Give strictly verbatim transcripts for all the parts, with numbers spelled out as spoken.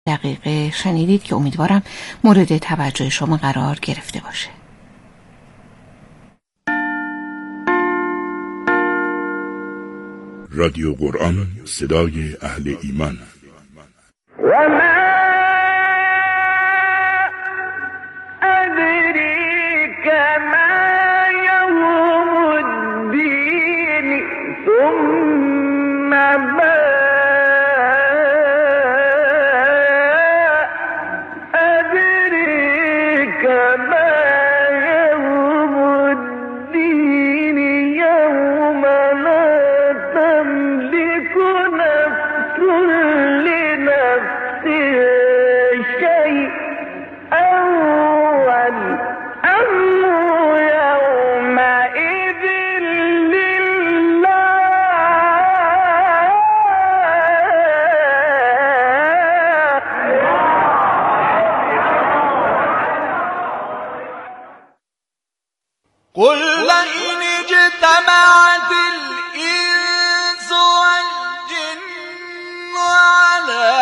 دقیقه شنیدید که امیدوارم مورد توجه شما قرار گرفته باشه. رادیو قرآن، صدای اهل ایمان. و ما ادریک ما یوم الدین ثم ما ادریک ما یوم الدین یوم لا تملك نفس لنفس شيئا والأمر يومئذ لله. قل لئن اجتمعت الإنس والجن على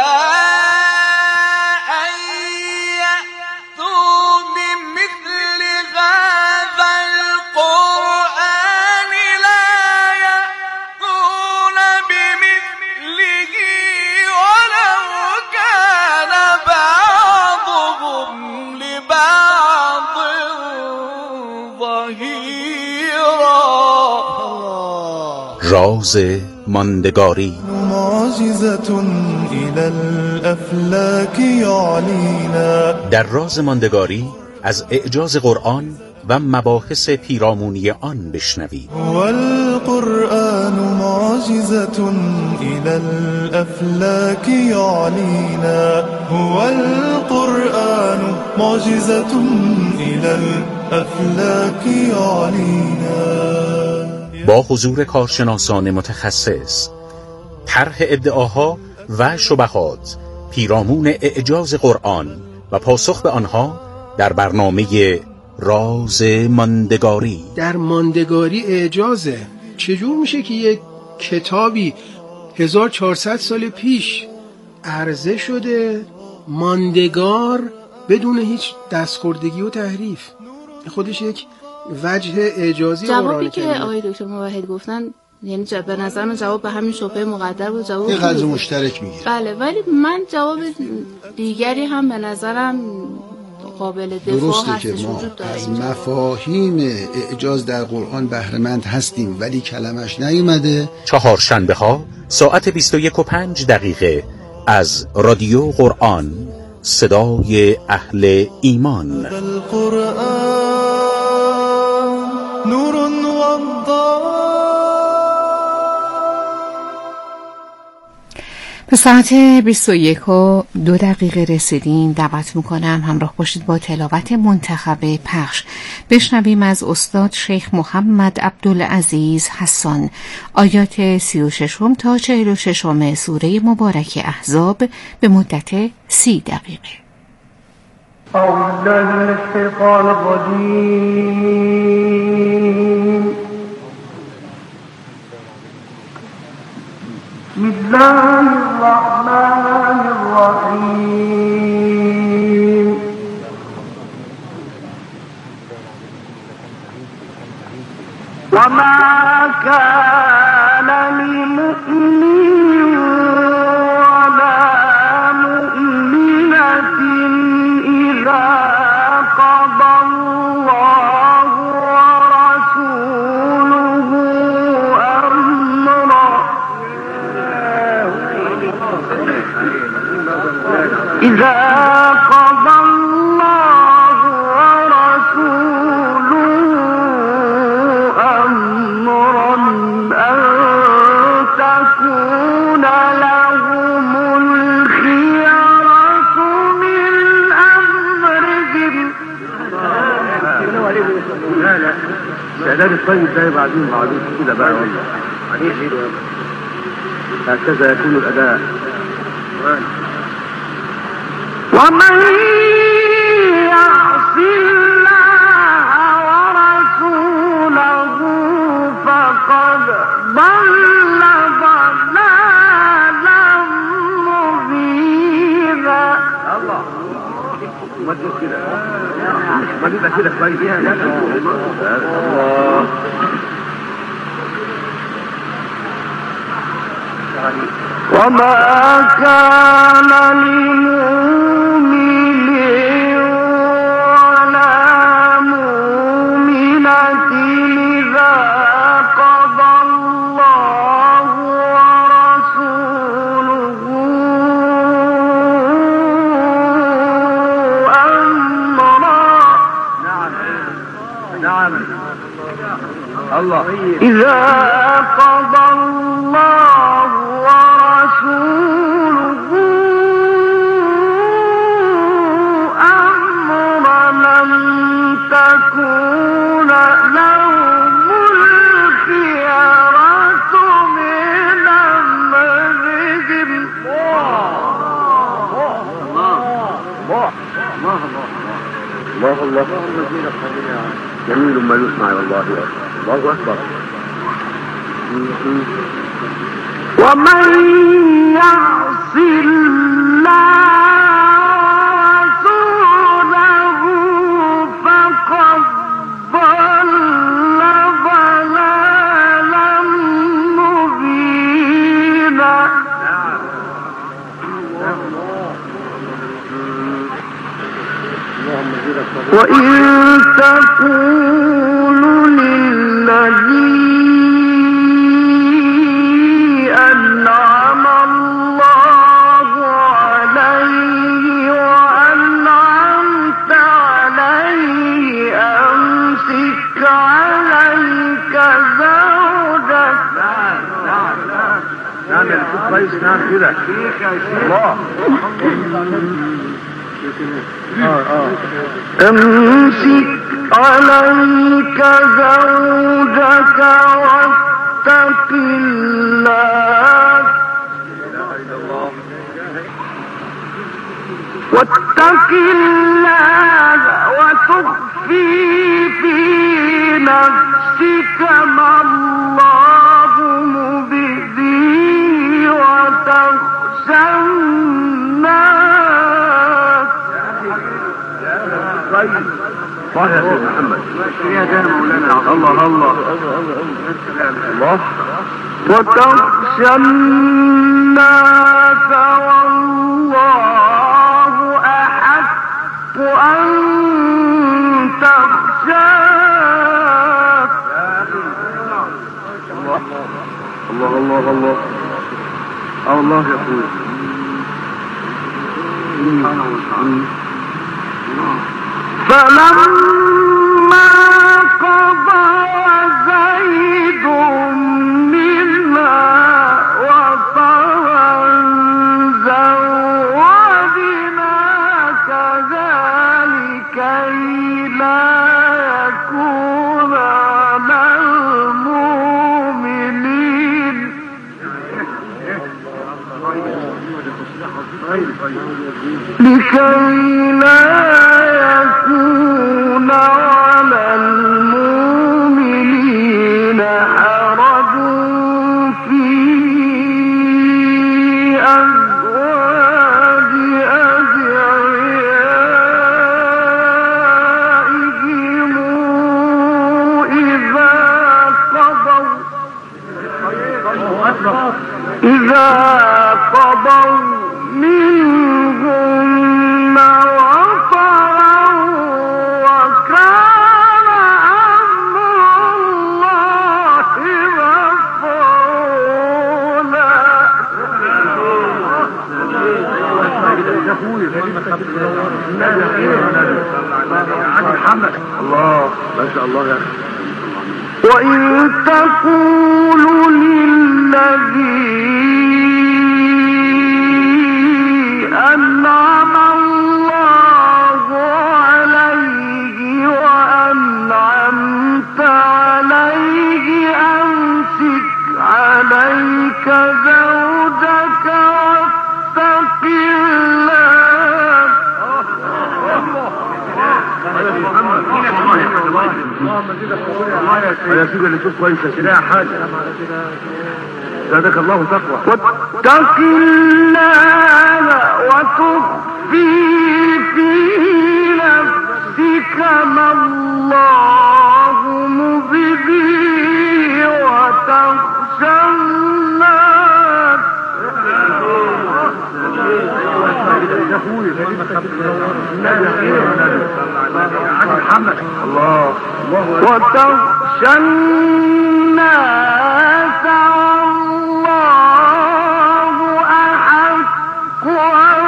أن يأتوا بمثل هذا القرآن لا يأتون بمثله ولو كان بعضهم لبعض ظهيرا. راز ماندگاری. معجزة إلى الأفلاك يعلينا. در راز ماندگاری از اعجاز قرآن و مباحث پیرامونی آن بشنوید. والقرآن معجزة إلى الأفلاك يعلينا. هو القرآن معجزة إلى الأفلاك يعلينا. با حضور کارشناسان متخصص، طرح ادعاها و شبهات پیرامون اعجاز قرآن و پاسخ به آنها در برنامه راز ماندگاری. در ماندگاری اعجازه. چجور میشه که یک کتابی هزار و چهارصد سال پیش عرضه شده ماندگار بدون هیچ دستخوردگی و تحریف؟ خودش یک وجه اعجازی قرآن جوابی کریمه. که آقای دکتر موحد گفتن یعنی به نظر من جواب به همین شبهه مقدر بود. جواب یه قدر مشترک میگیره. بله، ولی من جواب دیگری هم به نظرم قابل دفاع درسته هستش، که ما وجود داره. از مفاهیم اعجاز در قرآن بهره‌مند هستیم ولی کلمش نیومده. چهارشنبه ها ساعت بیست و یک و پنج دقیقه از رادیو قرآن، صدای اهل ایمان. القرآن نور وضاء. به ساعت بیست و یک و دو دقیقه رسیدیم. دعوت میکنم همراه باشید با تلاوت منتخب پخش بشنویم از استاد شیخ محمد عبدالعزیز حسان آیات سی و ششم تا چهل و ششم سوره مبارک احزاب به مدت سی دقیقه. أعوذ بالله من الشيطان الرجيم. بسم الله الرحمن الرحيم. وما كان لمؤمن ولا مؤمنة إذا قضى الله ورسوله أمرا إذا قضى الله ورسوله أمرا أن تكون لهم الخيرة من أمرهم. لا لا استعداد الطيب ده بعدين بعدين كده بقى والله هكذا يكون الأداء. ومن يعص الله ورسوله فقد ضل ضلالا مبينا. ما تقول كده ما تبقى كده كويس الله. وما كان لمؤمن ولا مؤمنة إذا قضى الله ورسوله أمرا. نعم نعم الله. إذا قضى الله ورسوله أمرا لم تكون لهم الخيرة من أمرهم. الله الله جميل ما يسمع والله. الله أكبر. ومن يعص الله ورسوله فقد ضل ضلالا مبينا. وإن تقولوا للذي أنعم الله عليه وأنعمت عليه أمسك عليك زوجك. نعم يا شيخ كويس. نعم كده الله. امسك عليك زوجك واتق الله واتق الله وتخفي في نفسك ما الله مبديه وتخشى الناس. صحيح يا سيد محمد. يا جانا مولانا. الله الله الله. وتخشى الناس والله أحق أن تخشاه. الله الله الله الله الله يقول فلما قضى زيد منها وطرا زوجناك ذلك لا يكون على المؤمنين لكي لا يكون على المؤمنين حرج في أزواج أدعيائهم إذا قضوا إذا قضوا منهن وطرا وكان أمر الله مفعولا. الله ما شاء الله يا أخي. وإن تقولوا للذي أنعم الله عليه وأنعمت عليه أمسك عليك زوجك واتق الله. يا سيدي اللي تشوف كويس يا حاجة زادك الله تقوى. واتق الله وتخفي اخوي محمد الله وتخشى الناس والله أحق أن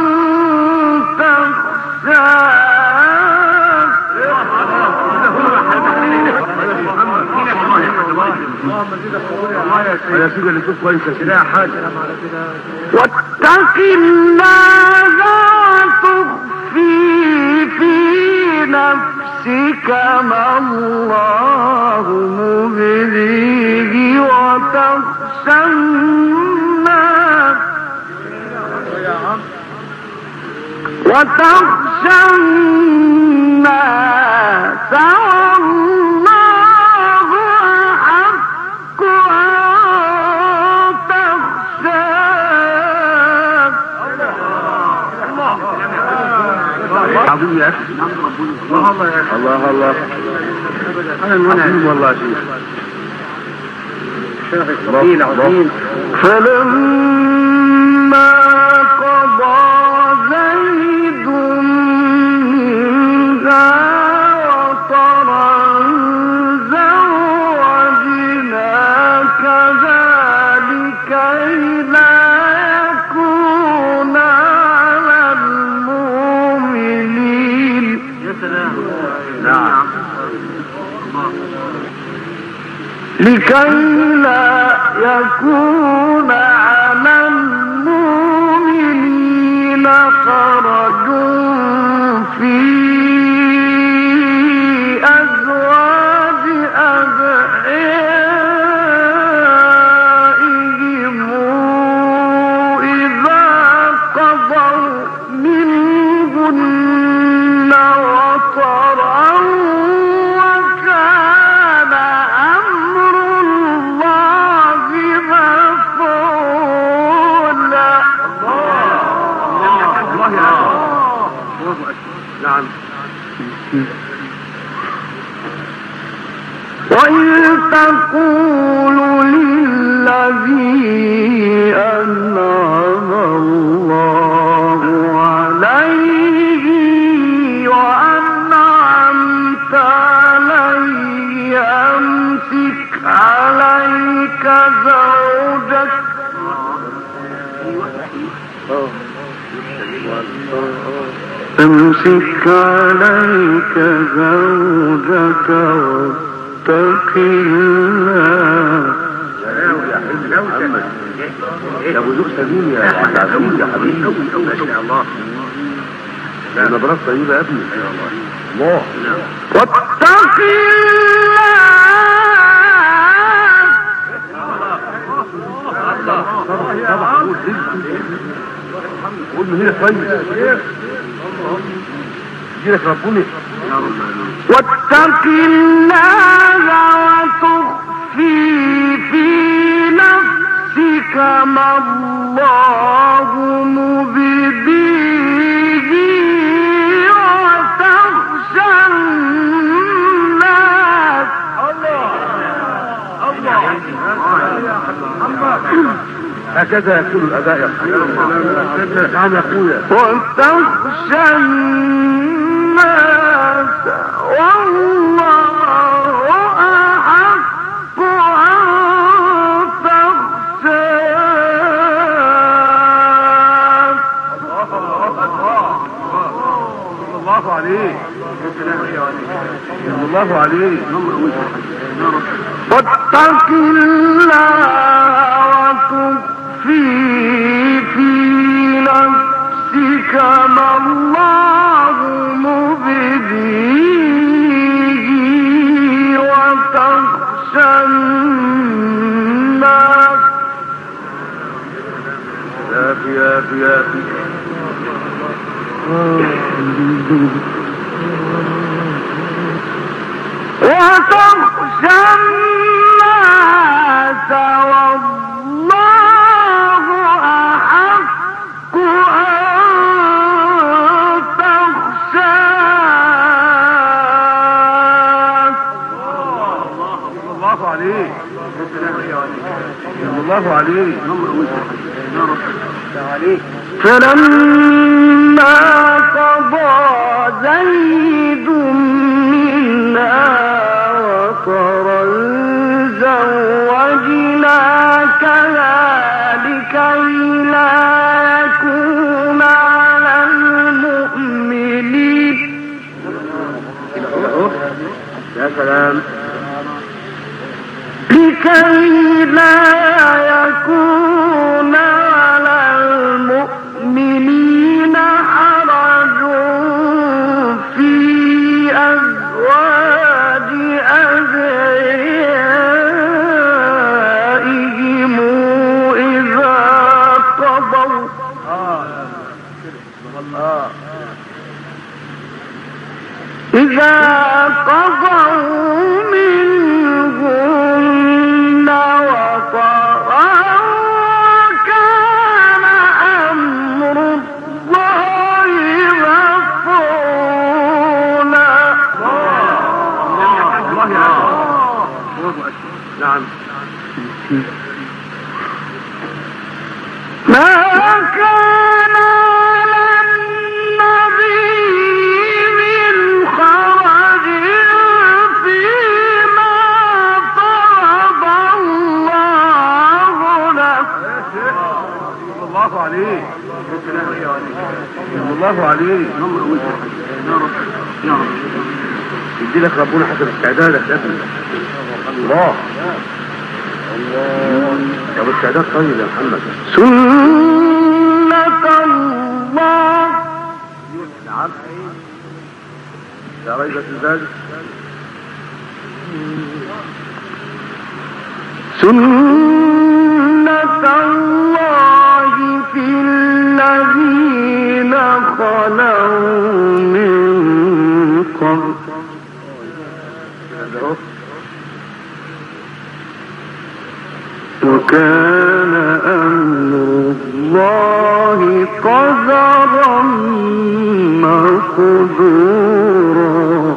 يا سيدي اللي تشوف كويس كده حاجه واتق الله تخفي في نفسك ما الله مبديه وتخشى الناس وتخشى الناس عظيم يا اخي الله الله يا اخي الله الله انا المنعم والله يا شيخ شيخ عظيم عظيم فلما قضى زيد منها وطرا زوجناك ذلك إلى يكون على المؤمنين نعم لكي لا يكون على المؤمنين حرج في أزواج أدعيائهم إذا قضوا منهن وطرا وكان أمر الله مفعولا. نعم وإذ تقول للذي أنعم الله عليه وأنعمت عليه أمسك عليك زوجك امسك عليك زوجك واتق الله. يا ابو زوج سليم يا عبد العزيز يا حبيبي ما شاء الله لا نبرات طيبه يا ابني الله واتق الله. قول من هنا كويس يجيلك ربنا. واتق الله وتخفي في نفسك ما الله مبديه وتخشى الناس. هكذا يكون الاداء يا اخويا. نعم يا اخويا. وتخشى الناس والله أحق أن تخشاه. الله عليه الله عليه. واتق الله وتخفي في نفسك ما الله مبديه وتخشى الناس. يا أخي يا أخي يا أخي وتخشى الناس والله أحق أن تخشاه. الله عليه الله عليه. فلما إذا قضوا منهن وطرا كان أمر الله مفعولا. نعم. ما كان على النبي من خرج فيما فرض الله له. الله عليه. الله عليه. يدي لك ربنا حسب استعدادك يا ابني. الله يا ابو استعداد طيب يا محمد. سنة الله. نعم لا ريب في ذلك. سنة الله في الذين خلوا من قبل وكان أمر الله قدرا مقدورا.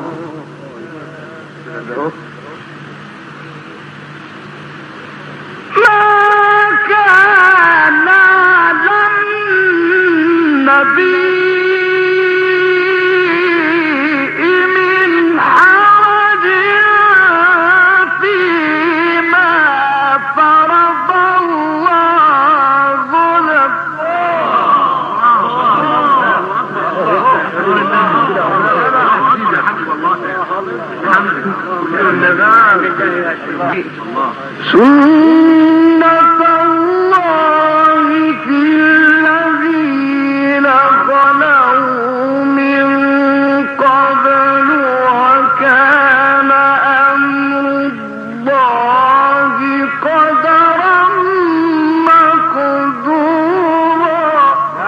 ما كان على النبي من حرج فيما فرض الله له. سنة الله في الذين خلوا من قبل وكان أمر الله قدرا مقدورا.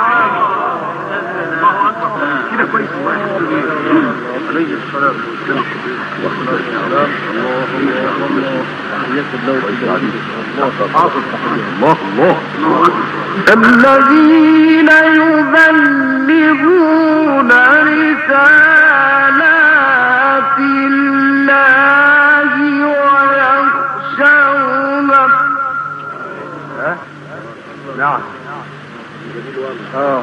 كده كويس. عليه الصلاة والسلام. الله الله. الذين يبلغون رسالات الله ويخشونه. نعم. اه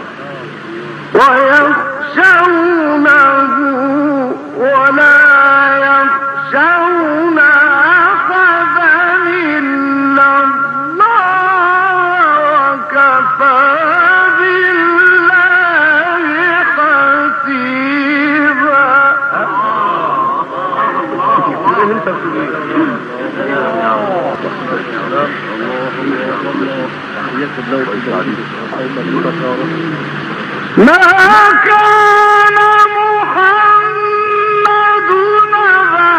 ويخشونه ولا يخشون أحدا إلا الله وكفى بالله حسيبا. ما كان محمد نبا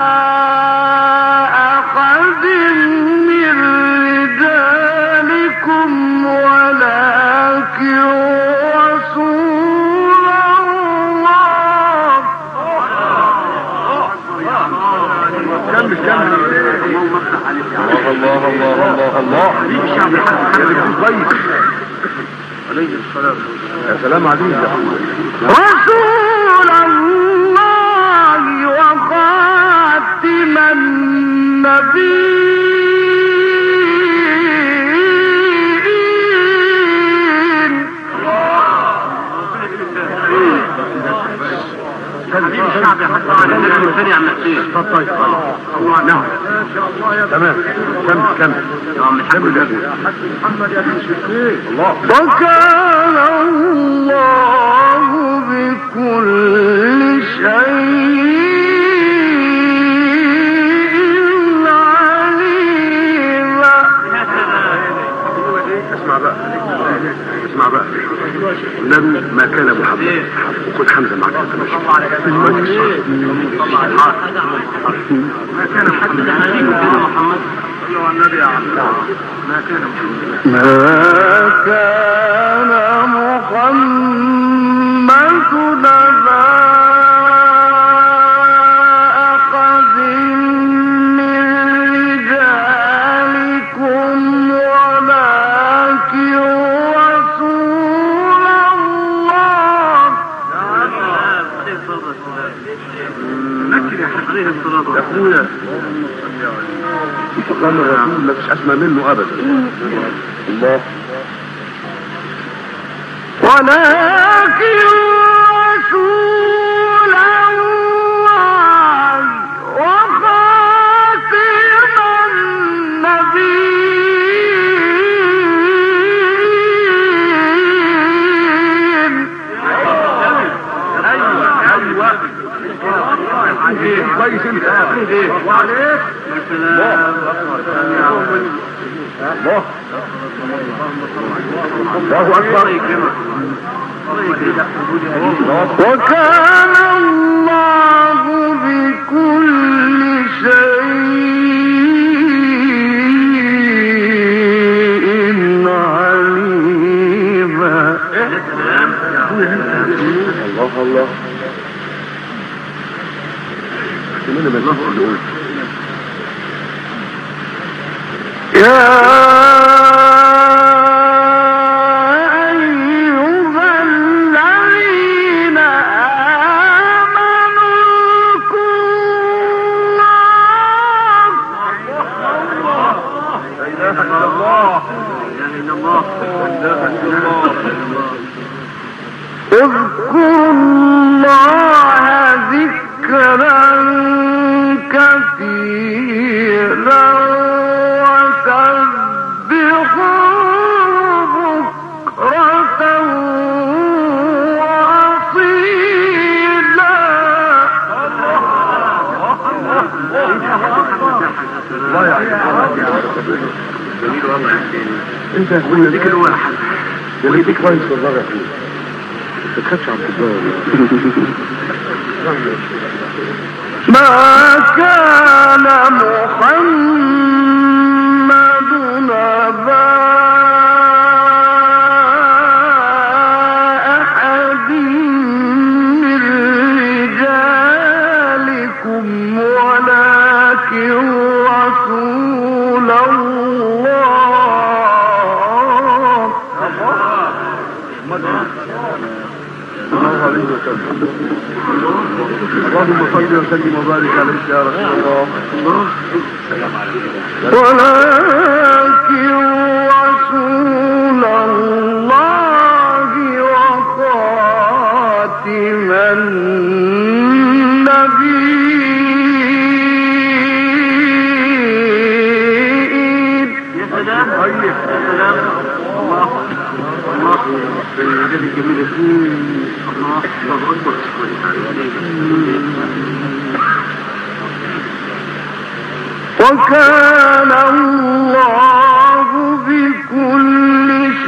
أحد من رجالكم ولكن رسول الله. كمل كمل. الله الله الله الله. عليه الصلاة والسلام. يا سلام عليك رسول الله وخاتم النبيين. نعم تمام. كمل كمل. كمل يا محمد يا ابن شكري. الله. وكان الله بكل شيء عليما. اسمع بقى اسمع بقى. النبي ما كان محمد. وخد حمزة معك. ما كان محمد. النبي يا عم. ما كان محمد. ما كان محمد يسمع منه ابدا. الله. ولكن رسول الله وخاتم النبيين. ايوه ايوه كويس انت. وعليك الله الله اكبر. وكان الله بكل شيء عليما. الله الله. يا اذكروا الله ذكرا كثيرا وسبحوه بكرة وأصيلا. الله يعينك. جميل والله. انت ويديك الواحد ويديك كويس والله يا اخوي. ما تخافش على الكبار. ما كان محمد أبا أحد من رجالكم ولكن رسول الله. الله عليه وسلم. اللهم صل وسلم وبارك عليك يا رسول الله. ولكن رسول الله وخاتم النبيين. يا سلام طيب. يا سلام. الله الله. سيدي الجميل الله الله اكبر. وكان الله بكل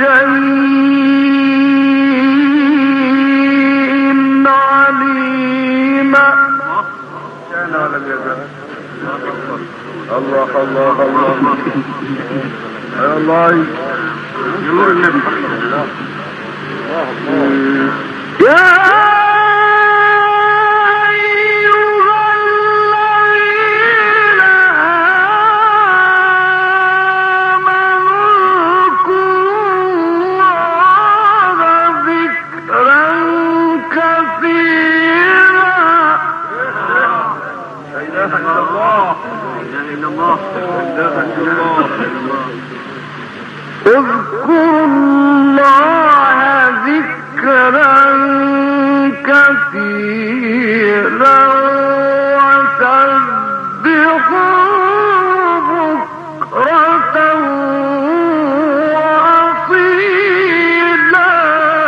شيء عليما. كان ولم يزل. الله الله الله الله نور النبي. الله الله. يا اذكروا الله ذكرا كثيرا وسبحوه بكرة وأصيلا.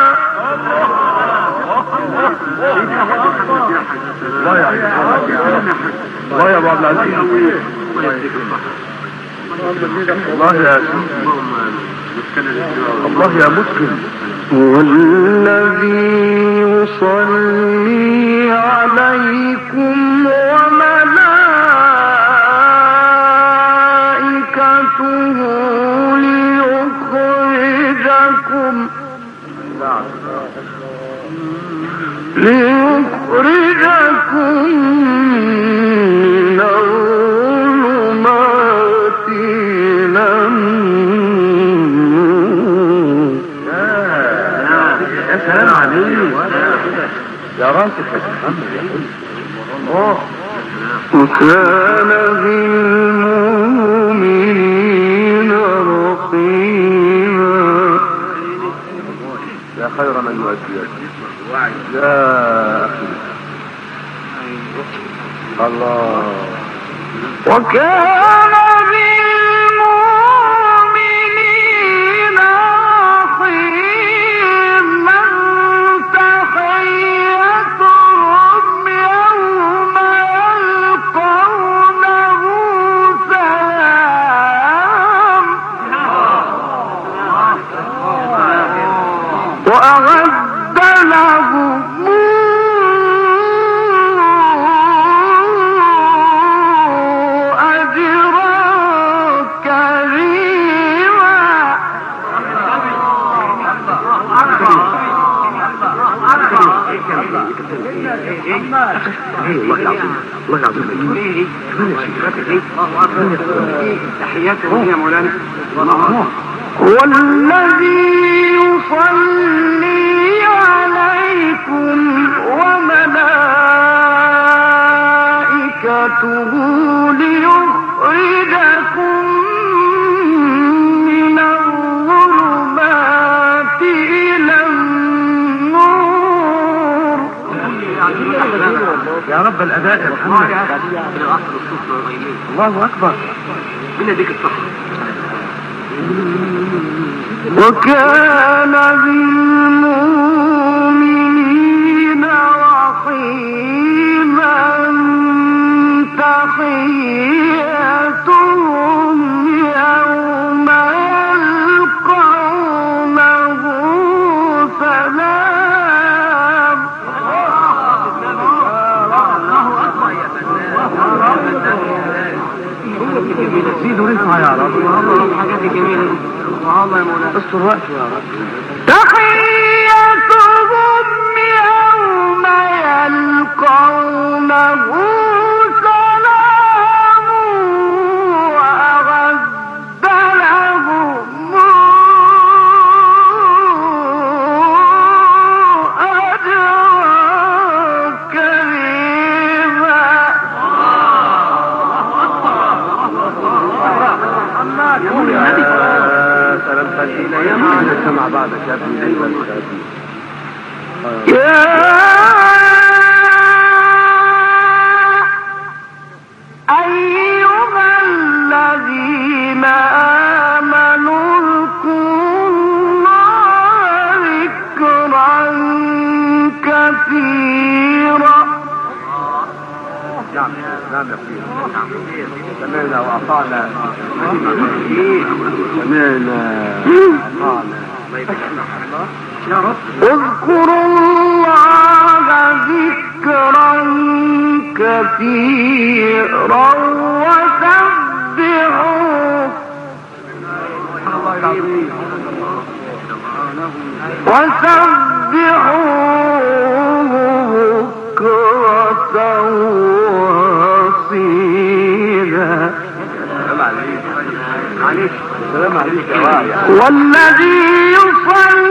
الله يا الله يا ابو عبد العزيز. الله يا الله يا مسلم. والذي يصلي عليكم وملائكته ليخرجكم ليخرجكم من الظلمات إلى النور. يا سلام عليك يا راسك. وكان بالمؤمنين خير من يؤدي. يا أخي الله. وكان بالمؤمنين رحيما تحيتهم يوم يلقونه سلام وأعد لهم الله العظيم. تحياتهم يا مولانا. هو الذي يصلي عليكم وملائكته ليخرجكم من الظلمات إلى النور. يا رب الأداء يا محمد. الله أكبر. من ذيك الصحة. وكان بالمؤمنين رحيما تحيتهم يوم يلقونه سلام. زيدوا رزقها يا رب. حاجات جميلة والله يا مولانا. استر وقت يا رب. تحيتهم يوم يلقونه سلام وأعد لهم أجرا كريما. سلام خلينا يا معنا سمع بعضك يا ابني. يا أيها الذين آمنوا اذكروا الله ذكرا كثيرا. نعم نعم يا أخي. سمعنا وأطعنا. سمعنا وأطعنا. يا رب. اذكروا الله ذكرا كثيرا وسبحوه وسبحوه بكرة وأصيلا. معلش. السلام عليك يا واعي. والذي يصلي